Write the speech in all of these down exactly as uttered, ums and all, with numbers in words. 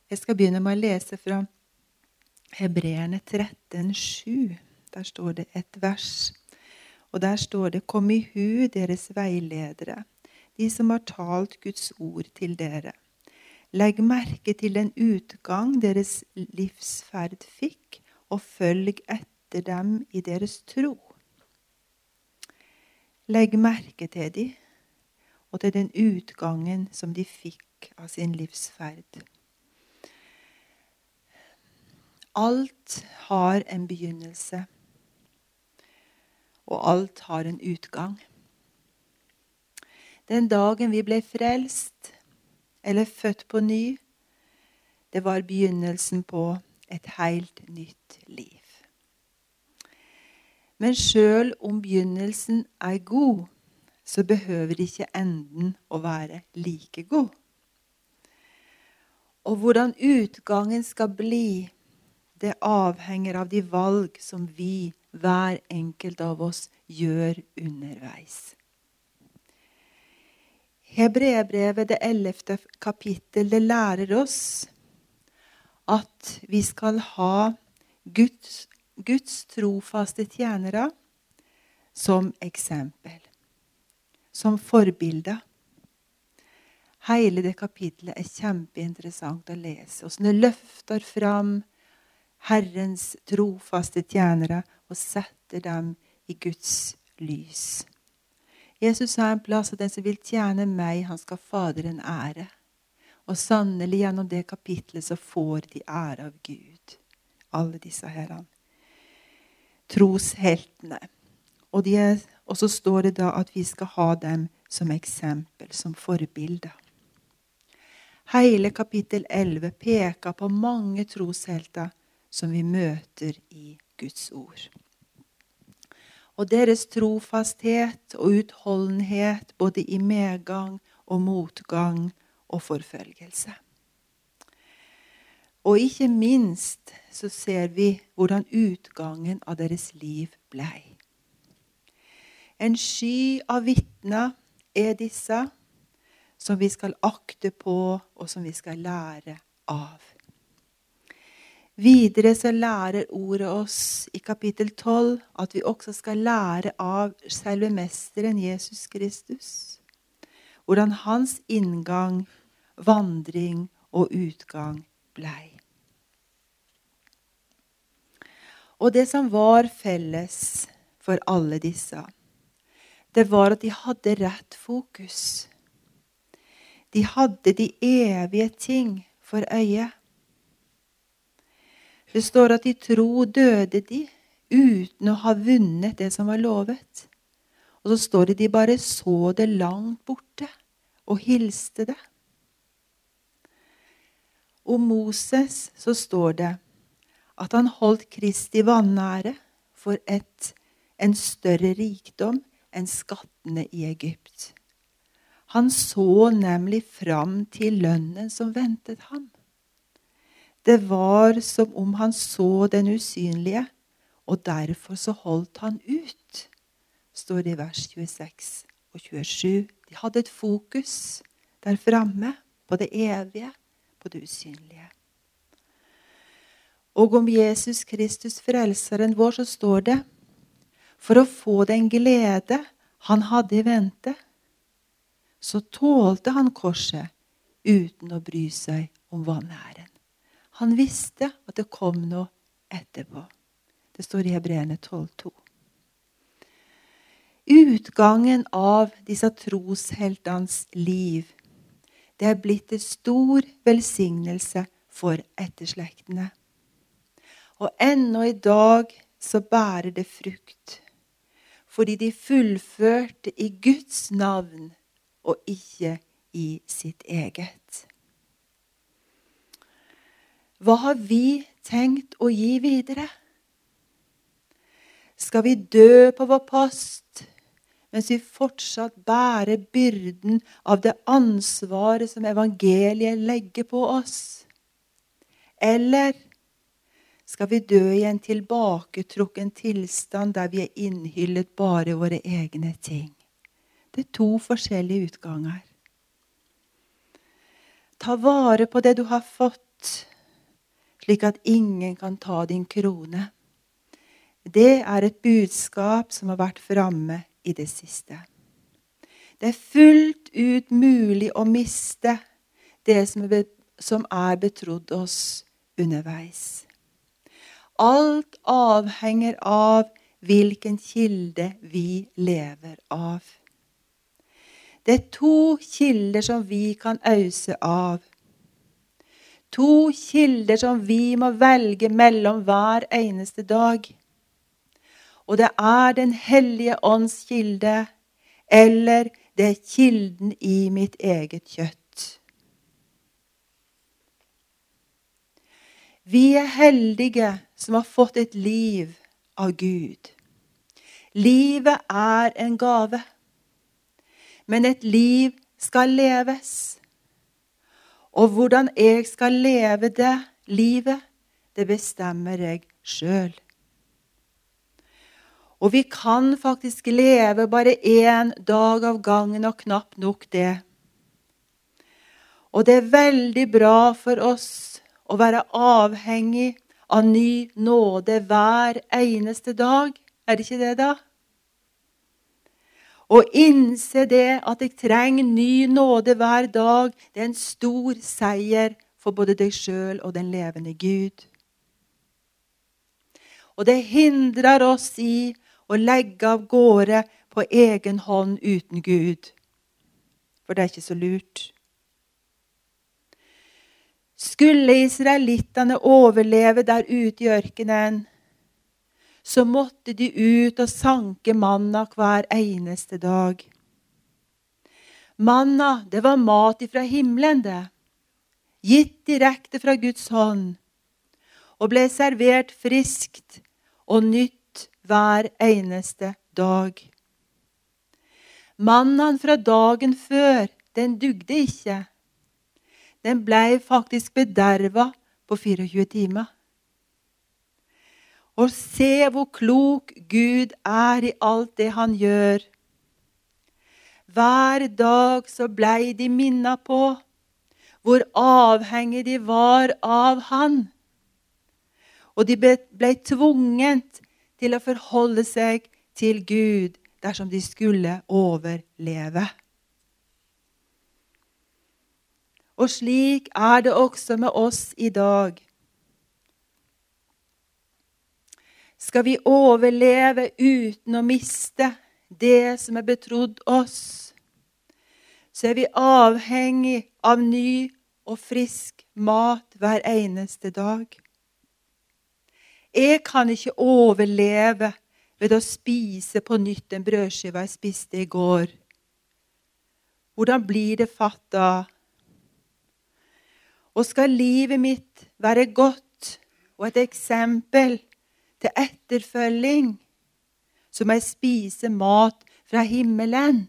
Jeg skal begynne med å lese fra Hebreerne tretten sju. Der står det et vers. Og der står det: «Kom i hu, deres veiledere, de som har talt Guds ord til dere. Legg merke til den utgang deres livsferd fikk, og følg etter dem i deres tro.» Legg merke til de, og til den utgangen som de fikk av sin livsferd. Alt har en begynnelse, og alt har en utgang. Den dagen vi ble frelst, eller født på ny, det var begynnelsen på et helt nytt liv. Men selv om begynnelsen er god, så behøver ikke enden å være like god. Og hvordan utgangen skal bli, det avhenger av de valg som vi, hver enkelt av oss, gjør underveis. Hebreerbrevet, det ellevte kapittel, det lærer oss at vi skal ha Guds, Guds trofaste tjenere som eksempel, som forbilder. Hele det kapitlet er kjempeinteressant å lese, og sånn det løfter fram Herrens trofaste tjenere og setter dem i Guds lys. Jesus sa en plass at den som vil tjene meg, han skal Faderen ære. Og sannelig gjennom det kapitlet så får de ære av Gud. Alle disse herrene. Trosheltene. Og, de er, og så står det da at vi skal ha dem som eksempel, som forbilder. Hele kapittel elleve peker på mange troshelter som vi møter i Guds ord. Og deres trofasthet og utholdenhet både i medgang og motgang og forfølgelse. Og ikke minst så ser vi hvordan utgangen av deres liv ble. En sky av vitner er disse som vi skal akte på og som vi skal lære av. Videre så lærer ordet oss i kapittel tolv at vi også skal lære av selve mesteren Jesus Kristus. Hvordan hans inngang, vandring og utgang blei. Og det som var felles for alle disse, det var at de hadde rett fokus. De hadde de evige ting for øye. Det står at i tro døde de uten å ha vunnet det som var lovet. Og så står det de bare så det langt borte og hilste det. Om Moses så står det at han holdt Kristi vanære for et, en større rikdom enn skattene i Egypt. Han så nemlig fram til lønnen som ventet ham. Det var som om han så den usynlige, og derfor så holdt han ut, står det i vers tjueseks og tjuesju. De hadde et fokus der fremme på det evige, på det usynlige. Og om Jesus Kristus, frelseren vår, så står det, for å få den glede han hadde i vente, så tålte han korset uten å bry seg om vanæren. Han visste at det kom noe etterpå. Det står i Hebreerne tolv to. Utgangen av disse trosheltens liv, det er blitt en stor velsignelse for etterslektene. Og ennå i dag så bærer det frukt, fordi de fullførte i Guds navn og ikke i sitt eget. Hva har vi tenkt å gi videre? Skal vi dø på vår post, mens vi fortsatt bærer byrden av det ansvaret som evangeliet legger på oss? Eller skal vi dø i en tilbaketrukken tilstand der vi er innhyllet bare våre egne ting? Det er to forskjellige utganger. Ta vare på det du har fått, slik at ingen kan ta din krone. Det er et budskap som har vært framme i det siste. Det er fullt ut mulig å miste det som er, som er betrodd oss underveis. Alt avhenger av hvilken kilde vi lever av. Det er to kilder som vi kan øse av. To kilder som vi må velge mellom hver eneste dag. Og det er Den hellige ånds kilde, eller det er kilden i mitt eget kjøtt. Vi er heldige som har fått et liv av Gud. Livet er en gave, men et liv skal leves. Og hvordan jeg skal leve det livet, det bestemmer jeg selv. Og vi kan faktisk leve bare en dag av gangen, og knapt nok det. Og det er veldig bra for oss å være avhengig av ny nåde hver eneste dag. Er det ikke det da? Og innse det at jeg trenger ny nåde hver dag, det er en stor seier for både deg selv og den levende Gud. Og det hindrer oss i å legge av gårde på egen hånd uten Gud. For det er ikke så lurt. Skulle israelittene overleve der ute i ørkenen, så måtte de ut og sanke manna hver eneste dag. Manna, det var mat ifra himmelen det, gitt direkte fra Guds hånd, og ble servert friskt og nytt hver eneste dag. Mannaen fra dagen før, den dugde ikke. Den ble faktisk bederva på tjuefire timer. Og se hvor klok Gud er i alt det han gjør. Hver dag så ble de minnet på hvor avhengig de var av han. Og de ble tvunget til å forholde seg til Gud dersom de skulle overleve. Og slik er det også med oss i dag. Skal vi overleve uten å miste det som er betrodd oss, så er vi avhengig av ny og frisk mat hver eneste dag. Jeg kan ikke overleve ved å spise på nytt en brødskive jeg spiste i går. Hvordan blir det fatt da? Og skal livet mitt være godt og et eksempel til etterfølging, så må jeg spise mat fra himmelen.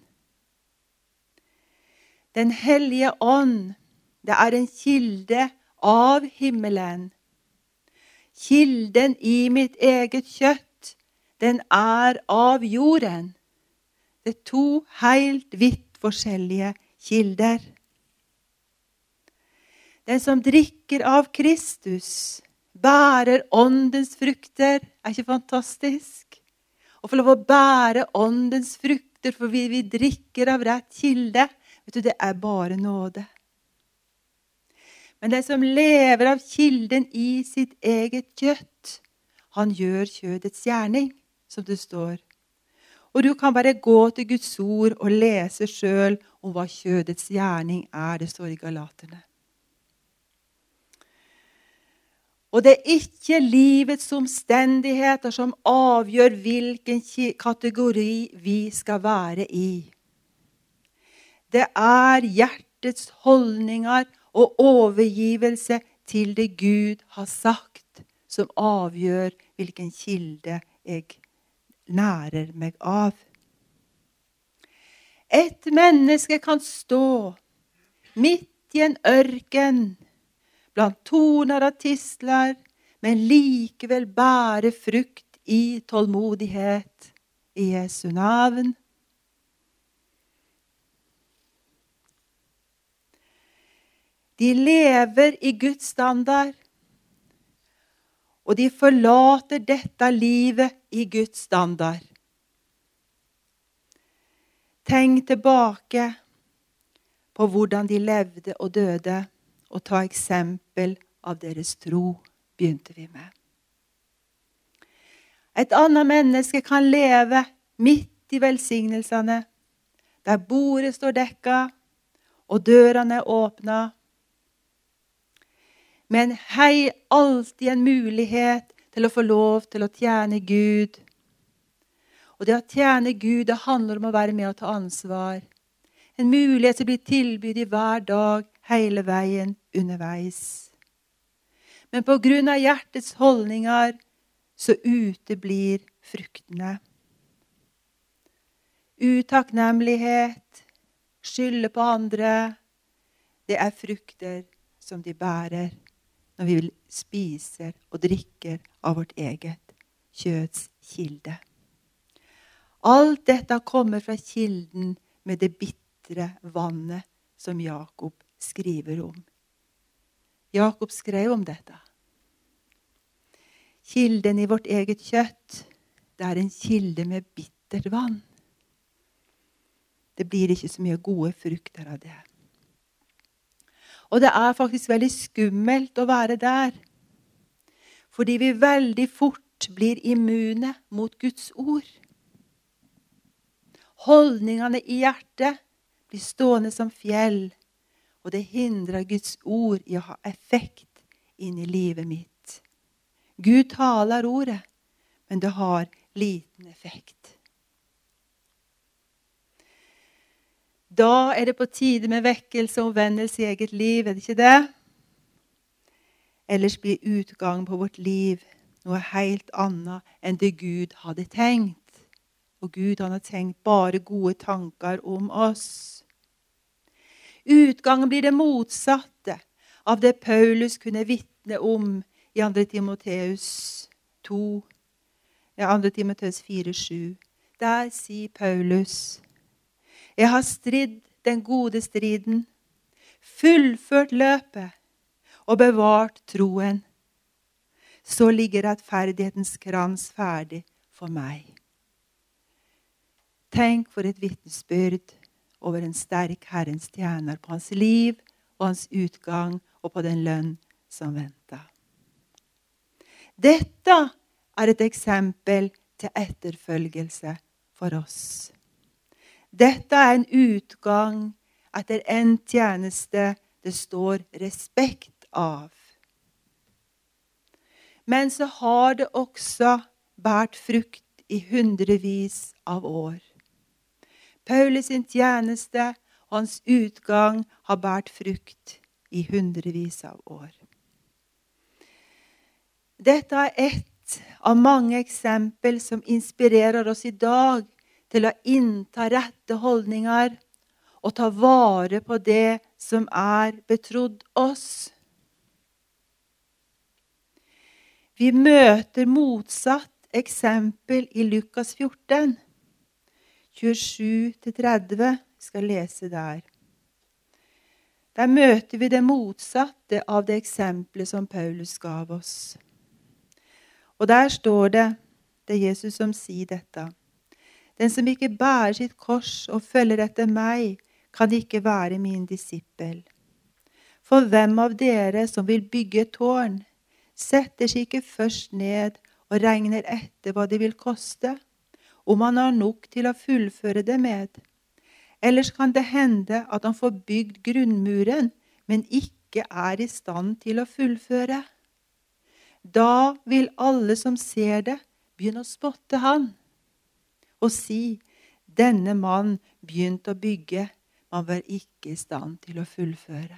Den hellige ånd, det er en kilde av himmelen. Kilden i mitt eget kjøtt, den er av jorden. Det er to helt vidt forskjellige kilder. Den som drikker av Kristus, bærer åndens frukter. Er ikke fantastisk? Å få lov å bære åndens frukter, for vi, vi drikker av rett kilde. Vet du, det er bare nåde. Men den som lever av kilden i sitt eget kjøtt, han gjør kjødets gjerning, som det står. Og du kan bare gå til Guds ord og lese selv om hva kjødets gjerning er. Det står i Galaterne. Og det er ikke livets omstendigheter som avgjør hvilken kategori vi skal være i. Det er hjertets holdninger og overgivelse til det Gud har sagt, som avgjør hvilken kilde jeg nærer meg av. Et menneske kan stå midt i en ørken, blant torner og tistler, men likevel bære frukt i tålmodighet i Jesu navn. De lever i Guds standard. Og de forlater dette livet i Guds standard. Tenk tilbake på hvordan de levde og døde, og ta eksempel av deres tro, begynte vi med. Et annet menneske kan leve midt i velsignelsene, der bordet står dekket, og dørene er åpnet. Men hei, alltid en mulighet til å få lov til å tjene Gud. Og det å tjene Gud, det handler om å være med og ta ansvar. En mulighet til å bli tilbudt i hver dag, hele veien underveis. Men på grunn av hjertets holdninger, så uteblir fruktene. Utakknemlighet, skylde på andre, det er frukter som de bærer når vi spiser og drikker av vårt eget kjøds kilde. Alt dette kommer fra kilden med det bitre vannet som Jakob skriver om. Jakob skrev om dette. Kilden i vårt eget kjøtt, det er en kilde med bittert vann. Det blir ikke så mye gode frukter av det. Og det er faktisk veldig skummelt å være der. Fordi vi veldig fort blir immune mot Guds ord. Holdningene i hjertet blir stående som fjell, og det hindrer Guds ord i å ha effekt inn i livet mitt. Gud taler ordet, men det har liten effekt. Da er det på tide med vekkelse og omvendelse i eget liv, er det ikke det? Ellers blir utgangen på vårt liv noe helt annet enn det Gud hadde tenkt. Og Gud han har tenkt bare gode tanker om oss. Utgangen blir det motsatte av det Paulus kunne vitne om i andre Timoteus to, ja, andre Timoteus fire sju. Der sier Paulus: Jeg har stridd den gode striden, fullført løpet og bevart troen. Så ligger rettferdighetens krans ferdig for meg. Tenk for et vitnesbyrd over en sterk Herrens tjener på hans liv og hans utgang og på den lønn som venter. Dette er et eksempel til etterfølgelse for oss. Dette er en utgang etter en tjeneste det står respekt av. Men så har det også båret frukt i hundrevis av år. Paulus sin tjeneste og hans utgang har båret frukt i hundrevis av år. Dette er ett av mange eksempel som inspirerer oss i dag til å innta rette holdninger og ta vare på det som er betrodd oss. Vi møter motsatt eksempel i Lukas fjorten, tjuesju til tretti. Vi skal lese der. Der møter vi det motsatte av det eksempelet som Paulus gav oss. Og der står det, det er Jesus som sier dette: Den som ikke bærer sitt kors og følger etter meg, kan ikke være min disippel. For hvem av dere som vil bygge et tårn, setter seg ikke først ned og regner etter hva det vil koste, om han har nok til å fullføre det med. Ellers kan det hende at han får bygd grunnmuren, men ikke er i stand til å fullføre. Da vil alle som ser det, begynne å spotte han og si: denne mann begynte å bygge, man var ikke i stand til å fullføre.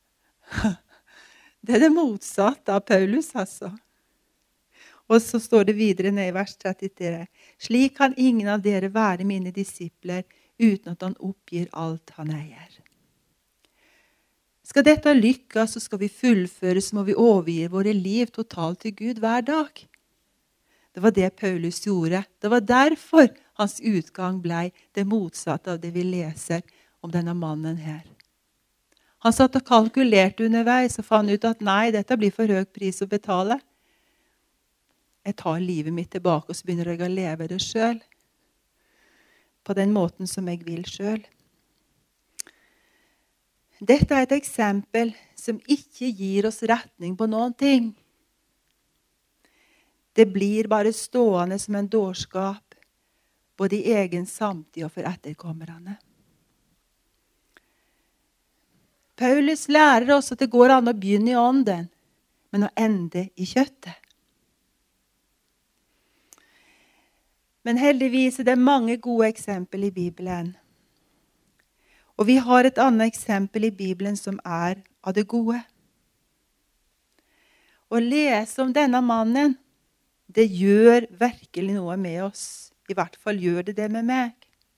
Det er det motsatte av Paulus, altså. Og så står det videre ned i vers trettitre. Slik kan ingen av dere være mine disipler uten at han oppgir alt han eier. Skal dette lykkes, så skal vi fullføre, så må vi overgi våre liv totalt til Gud hver dag. Det var det Paulus gjorde. Det var derfor hans utgang ble det motsatte av det vi leser om denne mannen her. Han satt og kalkulerte underveis og fant ut at nei, dette blir for høy pris å betale. Jeg tar livet mitt tilbake og så begynner jeg å leve det selv. På den måten som jeg vil selv. Dette er et eksempel som ikke gir oss retning på noen ting. Det blir bare stående som en dårskap, både i egen samtid og for etterkommerne. Paulus lærer oss at det går an å begynne i ånden, men å ende i kjøttet. Men heldigvis er det mange gode eksempel i Bibelen. Og vi har et annet eksempel i Bibelen som er av det gode. Å lese om denne mannen, det gjør virkelig noe med oss. I hvert fall gjør det det med meg.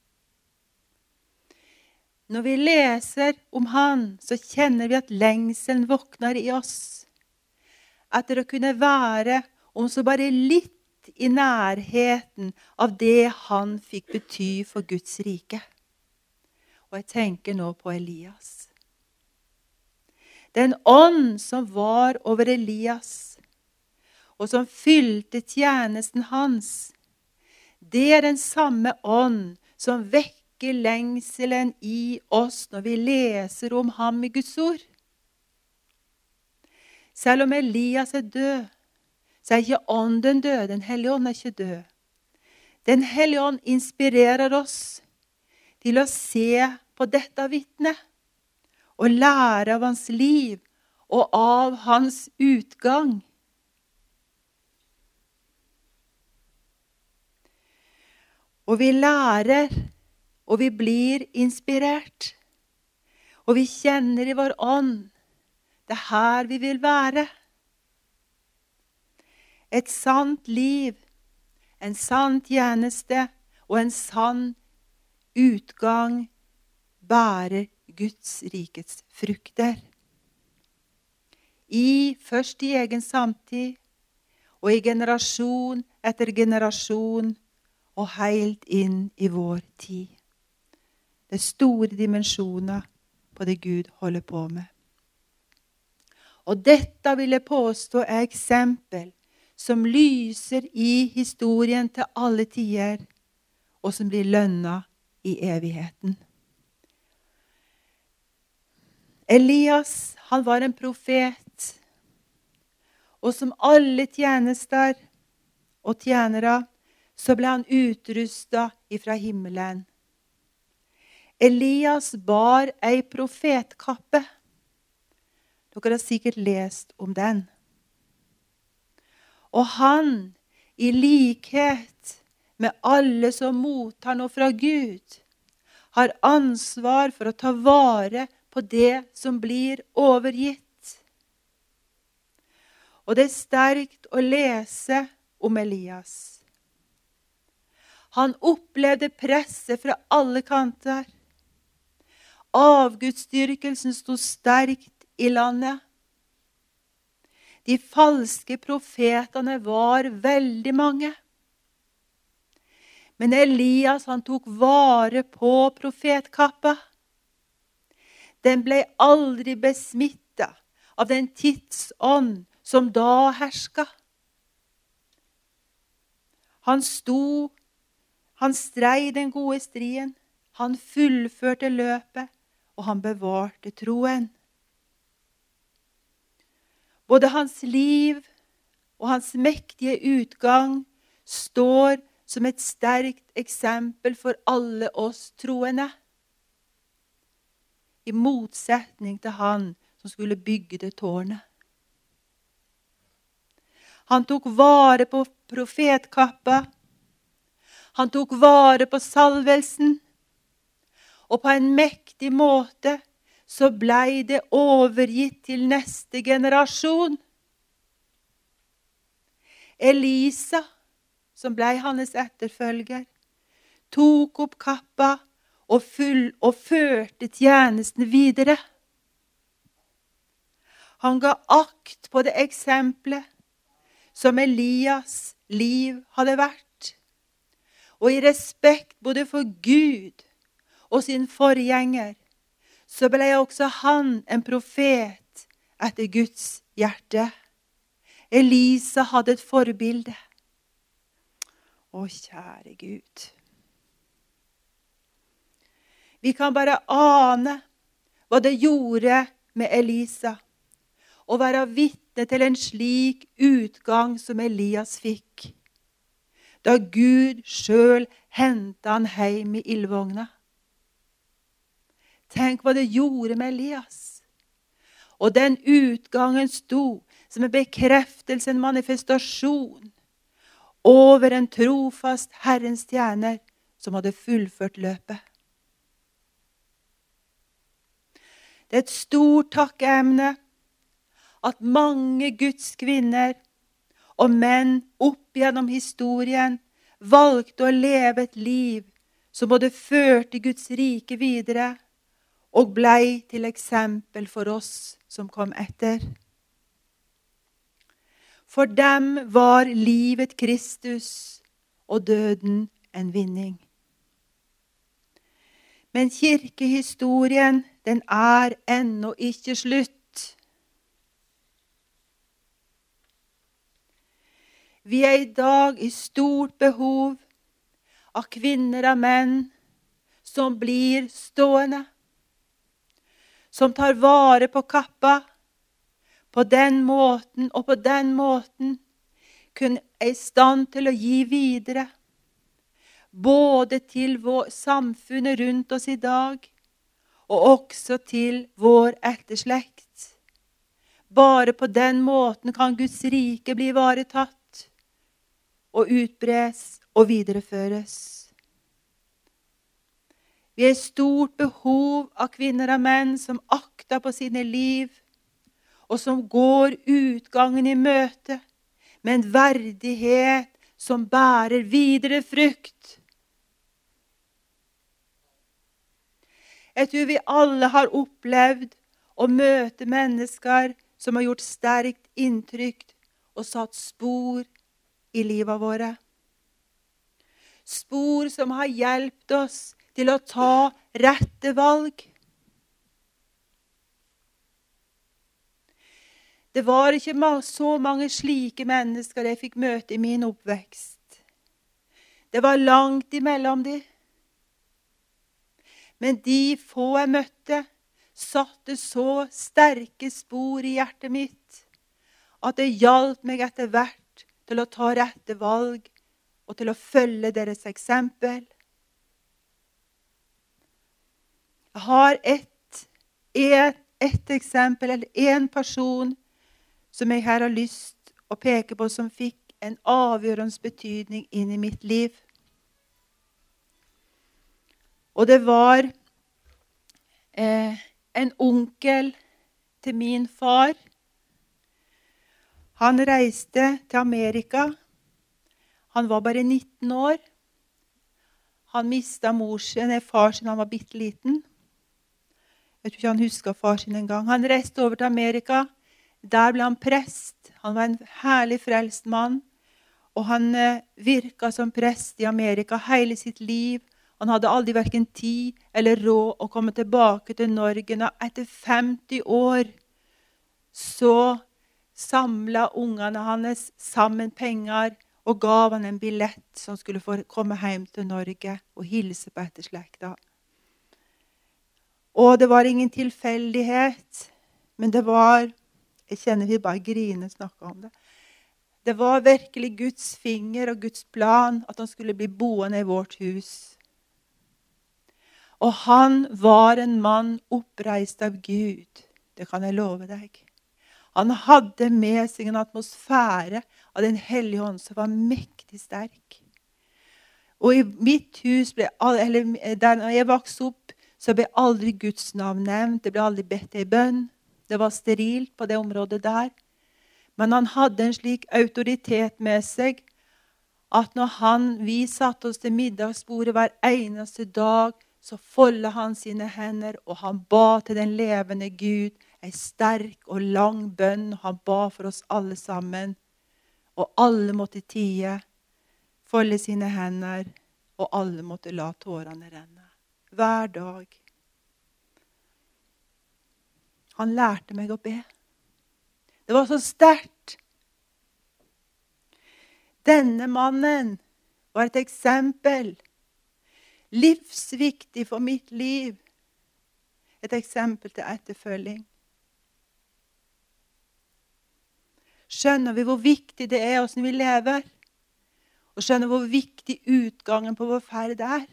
Når vi leser om han, så kjenner vi at lengselen våkner i oss. Etter å kunne være om så bare litt i nærheten av det han fikk bety for Guds rike. Og jeg tenker nå på Elias. Den ånd som var over Elias, og som fylte tjenesten hans, det er den samme ånd som vekker lengselen i oss når vi leser om ham i Guds ord. Selv om Elias er død, så er ikke ånden død. Den hellige ånd er ikke død. Den hellige ånd inspirerer oss til å se på dette vitnet og lære av hans liv og av hans utgang. Og vi lærer, og vi blir inspirert. Og vi kjenner i vår ånd, det er her vi vil være. Et sant liv, en sann tjeneste og en sann utgang bærer Guds rikets frukter. I, først i egen samtid, og i generasjon etter generasjon, og helt inn i vår tid. Det er store dimensjoner på det Gud holder på med. Og dette vil jeg påstå er eksempel som lyser i historien til alle tider, og som blir lønna i evigheten. Elias, han var en profet, og som alle tjenester og tjenere, så ble han utrustet ifra himmelen. Elias bar ei profetkappe. Dere har sikkert lest om den. Og han, i likhet med alle som mottar noe fra Gud, har ansvar for å ta vare på det som blir overgitt. Og det er sterkt å lese om Elias. Han opplevde presset fra alle kanter. Avgudsdyrkelsen stod sterkt i landet. De falske profetene var veldig mange. Men Elias, han tok vare på profetkappa. Den ble aldri besmittet av den tidsånd som da herska. Han sto, han strei den gode striden, han fullførte løpet, og han bevarte troen. Både hans liv og hans mektige utgang står som et sterkt eksempel for alle oss troende. I motsetning til han som skulle bygge det tårnet. Han tok vare på profetkappa. Han tok vare på salvelsen. Og på en mektig måte så blei det overgitt til neste generasjon. Elisa, som blei hans etterfølger, tok opp kappa og, full, og førte tjenesten videre. Han ga akt på det eksempelet som Elias liv hadde vært, og i respekt både for Gud og sin forgjenger, så ble også han en profet etter Guds hjerte. Elisa hadde et forbilde. Å, kjære Gud. Vi kan bare ane hva det gjorde med Elisa, og være vitne til en slik utgang som Elias fikk, da Gud selv hentet han hjem i ildvogna. Tenk hva det gjorde med Elias. Og den utgangen sto som en bekreftelse, en manifestasjon over en trofast Herrens tjener som hadde fullført løpet. Det er et stort takkeemne at mange Guds kvinner og menn opp gjennom historien valgte å leve et liv som både førte Guds rike videre og blei til eksempel for oss som kom etter. For dem var livet Kristus og døden en vinning. Men kirkehistorien, den er ennå ikke slutt. Vi er i dag i stort behov av kvinner og menn som blir stående, som tar vare på kappa, på den måten og på den måten kun er i stand til å gi videre, både til vår samfunnet rundt oss i dag, og også til vår etterslekt. Bare på den måten kan Guds rike bli varetatt, og utbres og videreføres. Vi har stort behov av kvinner og menn som akter på sine liv, og som går utgangen i møte med en verdighet som bærer videre frukt. Jeg tror vi alle har opplevd å møte mennesker som har gjort sterkt inntrykk og satt spor i livet våre. Spor som har hjulpet oss til å ta rette valg. Det var ikke så mange slike mennesker jeg fikk møte i min oppvekst. Det var langt imellom de. Men de få jeg møtte, satte så sterke spor i hjertet mitt, at det hjalp meg etter hvert til å ta rette valg, og til å følge deres eksempel. Jeg har ett, ett, ett eksempel, eller en person, som jeg her har lyst å peke på, som fikk en avgjørende betydning inn i mitt liv. Og det var eh, en onkel til min far. Han reiste til Amerika. Han var bare nitten år. Han mistet mor sin, nei, far sin, han var bitteliten. Jeg tror ikke han husket far sin en gang. Han reiste over til Amerika. Der ble han prest. Han var en herlig frelst mann. Og han eh, virket som prest i Amerika hele sitt liv. Han hadde aldri hverken tid eller råd å komme tilbake til Norge. Når etter femti år så samlet ungene hans sammen penger og gav han en billett som skulle få komme hjem til Norge og hilse på etterslekta. Og det var ingen tilfeldighet, men det var, jeg kjenner vi bare griner snakke om det, det var virkelig Guds finger og Guds plan at han skulle bli boende i vårt hus. Og han var en mann oppreist av Gud, det kan jeg love deg. Han hadde med seg en atmosfære av den hellige ånd som var mektig sterk. Og i mitt hus, ble, eller der når jeg vokste opp, så ble aldri Guds navn nevnt, det ble aldri bedt i bønn. Det var sterilt på det området der. Men han hadde en slik autoritet med seg, at når han, vi satt oss til middagsbordet hver eneste dag, så foldet han sine hender, og han ba til den levende Gud, en sterk og lang bønn. Han ba for oss alle sammen, og alle måtte tie, folde sine hender, og alle måtte la tårene renne. Hver dag. Han lærte meg å be. Det var så sterkt. Denne mannen var et eksempel. Livsviktig for mitt liv. Et eksempel til etterfølging. Skjønner vi hvor viktig det er hvordan vi lever? Og skjønner hvor viktig utgangen på vår ferd er?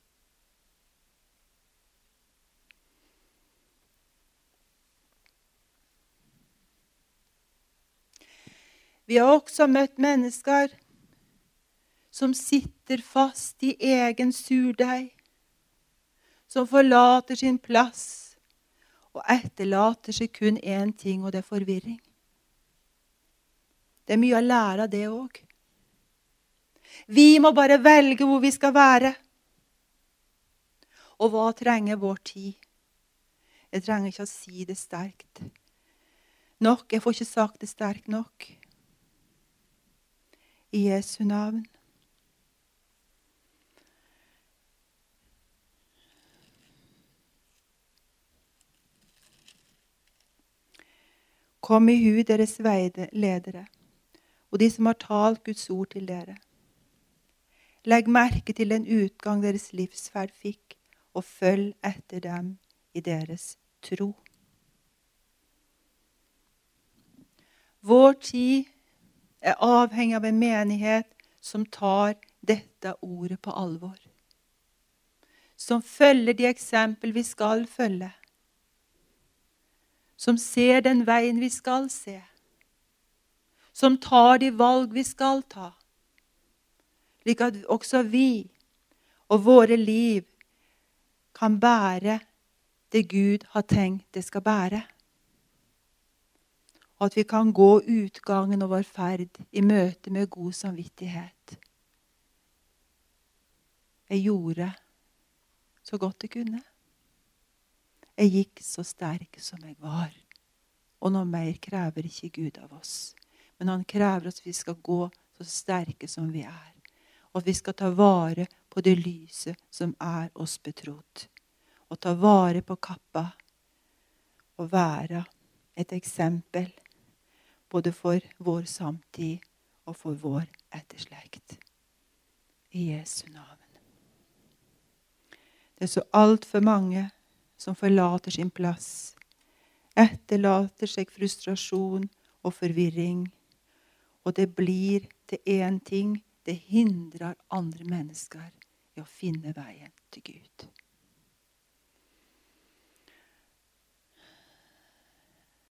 Vi har også møtt mennesker som sitter fast i egen surdeig, som forlater sin plass og etterlater seg kun én ting, og det er forvirring. Det er mye å lære av det også. Vi må bare velge hvor vi skal være. Og hva trenger vår tid? Jeg trenger ikke å si det sterkt nok. Jeg får ikke sagt det sterkt nok. I Jesu navn. Kom i hu deres veiledere, og de som har talt Guds ord til dere. Legg merke til den utgang deres livsferd fikk, og følg etter dem i deres tro. Vår tid er avhengig av en menighet som tar dette ordet på alvor. Som følger de eksempel vi skal følge. Som ser den veien vi skal se. Som tar de valg vi skal ta. Slik at også vi og våre liv kan bære det Gud har tenkt det skal bære. Og at vi kan gå utgangen av vår ferd i møte med god samvittighet. Jeg gjorde så godt jeg kunne. Jeg gikk så sterk som jeg var. Og noe mer krever ikke Gud av oss. Men han krever at vi skal gå så sterke som vi er. Og at vi skal ta vare på det lyset som er oss betrodd. Og ta vare på kappa. Og være et eksempel. Både for vår samtid og for vår etterslekt. I Jesu navn. Det er så alt for mange som forlater sin plass, etterlater seg frustrasjon og forvirring, og det blir til en ting, det hindrer andre mennesker i å finne veien til Gud.